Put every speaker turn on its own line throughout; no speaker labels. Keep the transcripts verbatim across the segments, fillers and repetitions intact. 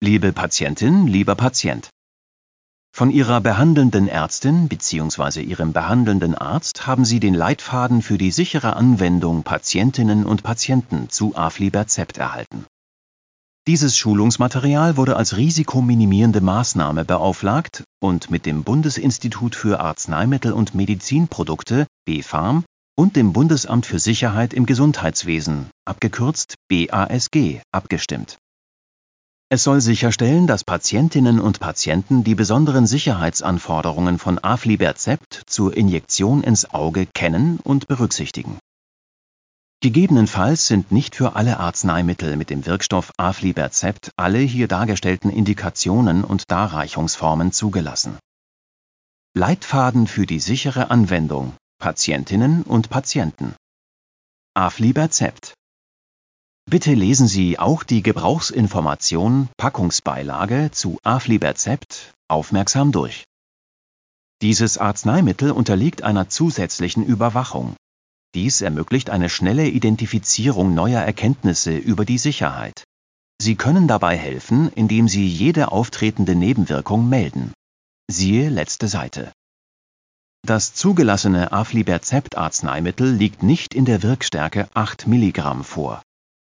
Liebe Patientin, lieber Patient. Von Ihrer behandelnden Ärztin bzw. Ihrem behandelnden Arzt haben Sie den Leitfaden für die sichere Anwendung Patientinnen und Patienten zu Aflibercept erhalten. Dieses Schulungsmaterial wurde als risikominimierende Maßnahme beauflagt und mit dem Bundesinstitut für Arzneimittel und Medizinprodukte B fArM und dem Bundesamt für Sicherheit im Gesundheitswesen, abgekürzt B A S G, abgestimmt. Es soll sicherstellen, dass Patientinnen und Patienten die besonderen Sicherheitsanforderungen von Aflibercept zur Injektion ins Auge kennen und berücksichtigen. Gegebenenfalls sind nicht für alle Arzneimittel mit dem Wirkstoff Aflibercept alle hier dargestellten Indikationen und Darreichungsformen zugelassen. Leitfaden für die sichere Anwendung Patientinnen und Patienten. Aflibercept. Bitte lesen Sie auch die Gebrauchsinformation Packungsbeilage zu Aflibercept aufmerksam durch. Dieses Arzneimittel unterliegt einer zusätzlichen Überwachung. Dies ermöglicht eine schnelle Identifizierung neuer Erkenntnisse über die Sicherheit. Sie können dabei helfen, indem Sie jede auftretende Nebenwirkung melden. Siehe letzte Seite. Das zugelassene Aflibercept-Arzneimittel liegt nicht in der Wirkstärke acht Milligramm vor.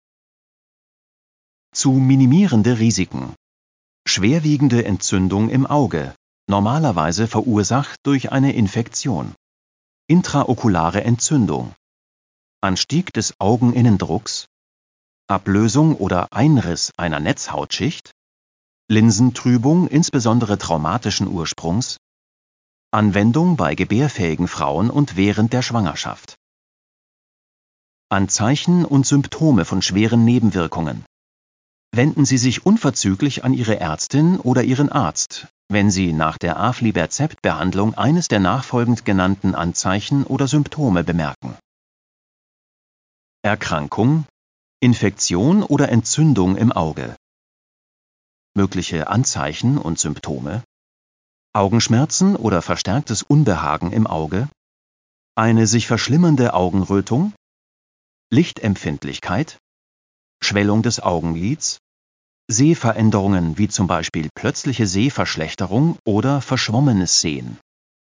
Zu minimierende Risiken. Schwerwiegende Entzündung im Auge, normalerweise verursacht durch eine Infektion. Intraokulare Entzündung. Anstieg des Augeninnendrucks. Ablösung oder Einriss einer Netzhautschicht. Linsentrübung insbesondere traumatischen Ursprungs. Anwendung bei gebärfähigen Frauen und während der Schwangerschaft. Anzeichen und Symptome von schweren Nebenwirkungen. Wenden Sie sich unverzüglich an Ihre Ärztin oder Ihren Arzt, wenn Sie nach der Aflibercept-Behandlung eines der nachfolgend genannten Anzeichen oder Symptome bemerken. Erkrankung, Infektion oder Entzündung im Auge. Mögliche Anzeichen und Symptome. Augenschmerzen oder verstärktes Unbehagen im Auge. Eine sich verschlimmernde Augenrötung. Lichtempfindlichkeit. Schwellung des Augenlids. Sehveränderungen wie zum Beispiel plötzliche Sehverschlechterung oder verschwommenes Sehen.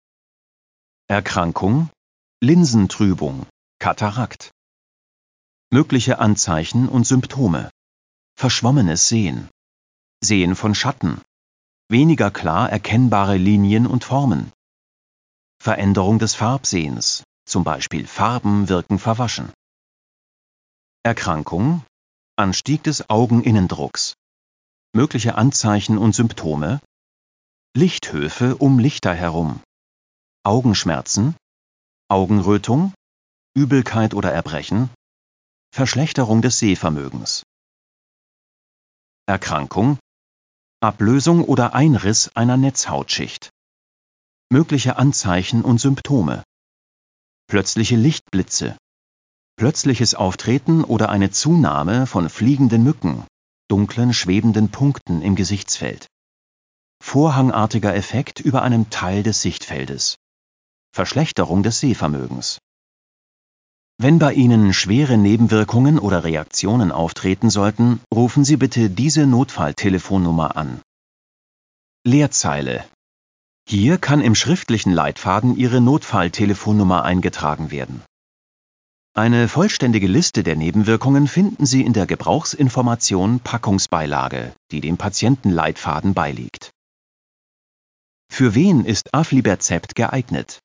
Erkrankung, Linsentrübung, Katarakt. Mögliche Anzeichen und Symptome. Verschwommenes Sehen. Sehen von Schatten. Weniger klar erkennbare Linien und Formen. Veränderung des Farbsehens, zum Beispiel Farben wirken verwaschen. Erkrankung, Anstieg des Augeninnendrucks. Mögliche Anzeichen und Symptome. Lichthöfe um Lichter herum. Augenschmerzen. Augenrötung. Übelkeit oder Erbrechen. Verschlechterung des Sehvermögens. Erkrankung. Ablösung oder Einriss einer Netzhautschicht. Mögliche Anzeichen und Symptome. Plötzliche Lichtblitze. Plötzliches Auftreten oder eine Zunahme von fliegenden Mücken, dunklen, schwebenden Punkten im Gesichtsfeld. Vorhangartiger Effekt über einem Teil des Sichtfeldes. Verschlechterung des Sehvermögens. Wenn bei Ihnen schwere Nebenwirkungen oder Reaktionen auftreten sollten, rufen Sie bitte diese Notfalltelefonnummer an. Leerzeile. Hier kann im schriftlichen Leitfaden Ihre Notfalltelefonnummer eingetragen werden. Eine vollständige Liste der Nebenwirkungen finden Sie in der Gebrauchsinformation Packungsbeilage, die dem Patientenleitfaden beiliegt. Für wen ist Aflibercept geeignet?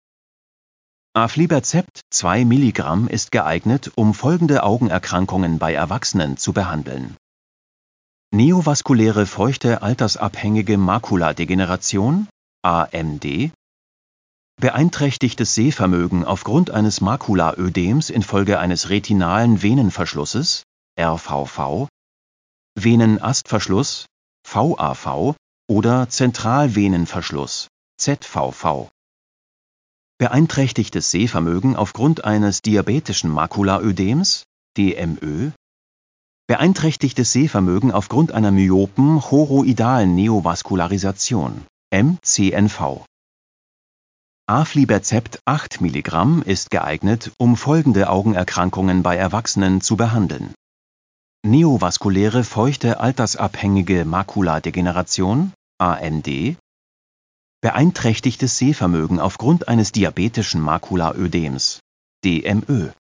Aflibercept zwei Milligramm ist geeignet, um folgende Augenerkrankungen bei Erwachsenen zu behandeln. Neovaskuläre feuchte altersabhängige Makuladegeneration, A M D. Beeinträchtigtes Sehvermögen aufgrund eines Makulaödems infolge eines retinalen Venenverschlusses, R V V, Venenastverschluss, V A V oder Zentralvenenverschluss, Z V V. Beeinträchtigtes Sehvermögen aufgrund eines diabetischen Makulaödems, D M Ö. Beeinträchtigtes Sehvermögen aufgrund einer myopen choroidalen Neovaskularisation, M C N V. Aflibercept acht Milligramm ist geeignet, um folgende Augenerkrankungen bei Erwachsenen zu behandeln. neovaskuläre feuchte altersabhängige Makuladegeneration, A M D, beeinträchtigtes Sehvermögen aufgrund eines diabetischen Makulaödems, D M Ö,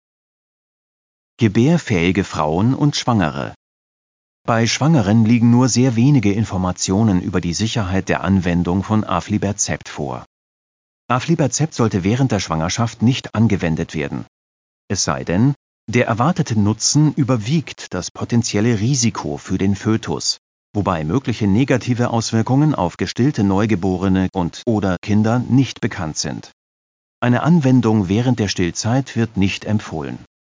gebärfähige Frauen und Schwangere. Bei Schwangeren liegen nur sehr wenige Informationen über die Sicherheit der Anwendung von Aflibercept vor. Aflibercept sollte während der Schwangerschaft nicht angewendet werden. Es sei denn, der erwartete Nutzen überwiegt das potenzielle Risiko für den Fötus, wobei mögliche negative Auswirkungen auf gestillte Neugeborene und/oder Kinder nicht bekannt sind. Eine Anwendung während der Stillzeit wird nicht empfohlen.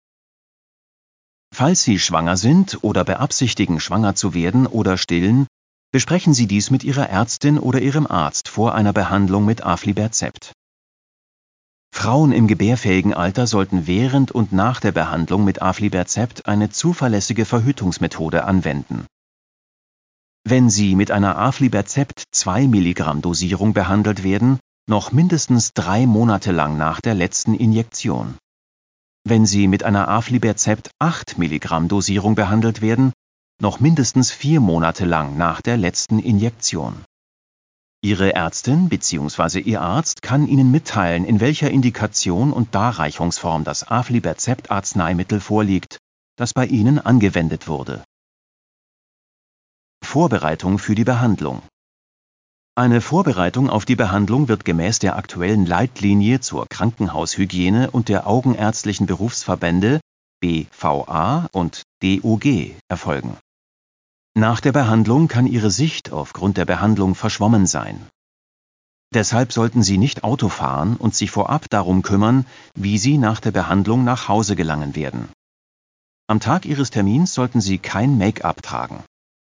Falls Sie schwanger sind oder beabsichtigen, schwanger zu werden oder stillen, besprechen Sie dies mit Ihrer Ärztin oder Ihrem Arzt vor einer Behandlung mit Aflibercept. Frauen im gebärfähigen Alter sollten während und nach der Behandlung mit Aflibercept eine zuverlässige Verhütungsmethode anwenden. Wenn Sie mit einer Aflibercept zwei Milligramm Dosierung behandelt werden, noch mindestens drei Monate lang nach der letzten Injektion. Wenn Sie mit einer Aflibercept acht Milligramm Dosierung behandelt werden, noch mindestens vier Monate lang nach der letzten Injektion. Ihre Ärztin bzw. Ihr Arzt kann Ihnen mitteilen, in welcher Indikation und Darreichungsform das Aflibercept-Arzneimittel vorliegt, das bei Ihnen angewendet wurde. Vorbereitung für die Behandlung. Eine Vorbereitung auf die Behandlung wird gemäß der aktuellen Leitlinie zur Krankenhaushygiene und der Augenärztlichen Berufsverbände B V A und D O G erfolgen. Nach der Behandlung kann Ihre Sicht aufgrund der Behandlung verschwommen sein. Deshalb sollten Sie nicht Auto fahren und sich vorab darum kümmern, wie Sie nach der Behandlung nach Hause gelangen werden. Am Tag Ihres Termins sollten Sie kein Make-up tragen.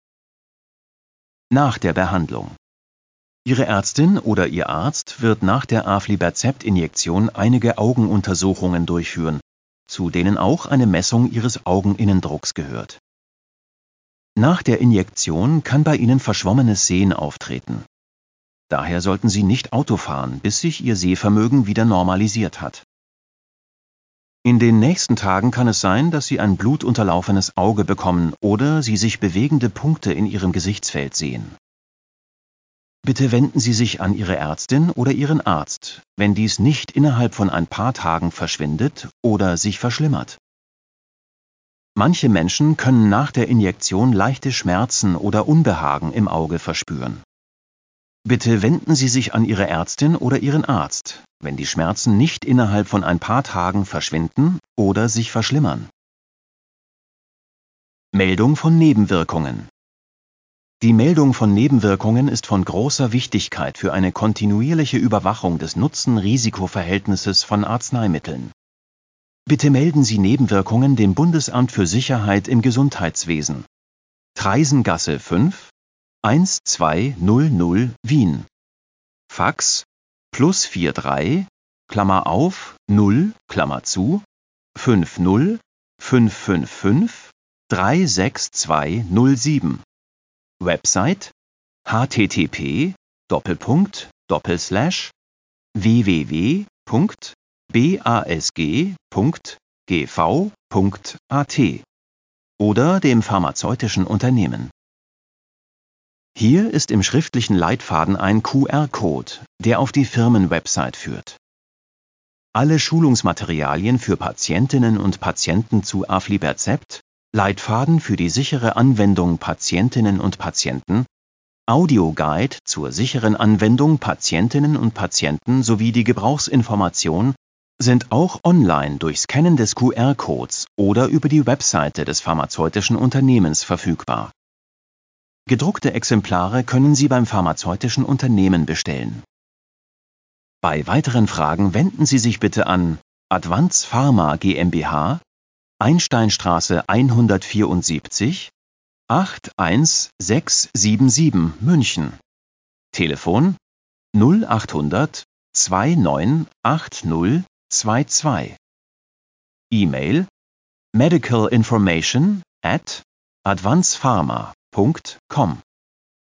Nach der Behandlung. Ihre Ärztin oder Ihr Arzt wird nach der Aflibercept-Injektion einige Augenuntersuchungen durchführen, zu denen auch eine Messung Ihres Augeninnendrucks gehört. Nach der Injektion kann bei Ihnen verschwommenes Sehen auftreten. Daher sollten Sie nicht Auto fahren, bis sich Ihr Sehvermögen wieder normalisiert hat. In den nächsten Tagen kann es sein, dass Sie ein blutunterlaufenes Auge bekommen oder Sie sich bewegende Punkte in Ihrem Gesichtsfeld sehen. Bitte wenden Sie sich an Ihre Ärztin oder Ihren Arzt, wenn dies nicht innerhalb von ein paar Tagen verschwindet oder sich verschlimmert. Manche Menschen können nach der Injektion leichte Schmerzen oder Unbehagen im Auge verspüren. Bitte wenden Sie sich an Ihre Ärztin oder Ihren Arzt, wenn die Schmerzen nicht innerhalb von ein paar Tagen verschwinden oder sich verschlimmern. Meldung von Nebenwirkungen. Die Meldung von Nebenwirkungen ist von großer Wichtigkeit für eine kontinuierliche Überwachung des Nutzen-Risiko-Verhältnisses von Arzneimitteln. Bitte melden Sie Nebenwirkungen dem Bundesamt für Sicherheit im Gesundheitswesen. Treisengasse fünf, eins zwei null null Wien. Fax plus vier drei, Klammer auf, null, Klammer zu, fünf null fünf fünf fünf drei sechs zwei null sieben. Website http Doppelpunkt Doppelslash www.basg.gv.at oder dem pharmazeutischen Unternehmen. Hier ist im schriftlichen Leitfaden ein Q R-Code, der auf die Firmenwebsite führt. Alle Schulungsmaterialien für Patientinnen und Patienten zu Aflibercept, Leitfaden für die sichere Anwendung Patientinnen und Patienten, Audioguide zur sicheren Anwendung Patientinnen und Patienten sowie die Gebrauchsinformation sind auch online durch Scannen des Q R-Codes oder über die Webseite des pharmazeutischen Unternehmens verfügbar. Gedruckte Exemplare können Sie beim pharmazeutischen Unternehmen bestellen. Bei weiteren Fragen wenden Sie sich bitte an Advanz Pharma GmbH, Einsteinstraße hundertvierundsiebzig, acht eins sechs sieben sieben München. Telefon null achthundert neunundzwanzig achtzig zweiundzwanzig. E-Mail medicalinformation at advancepharma punkt com.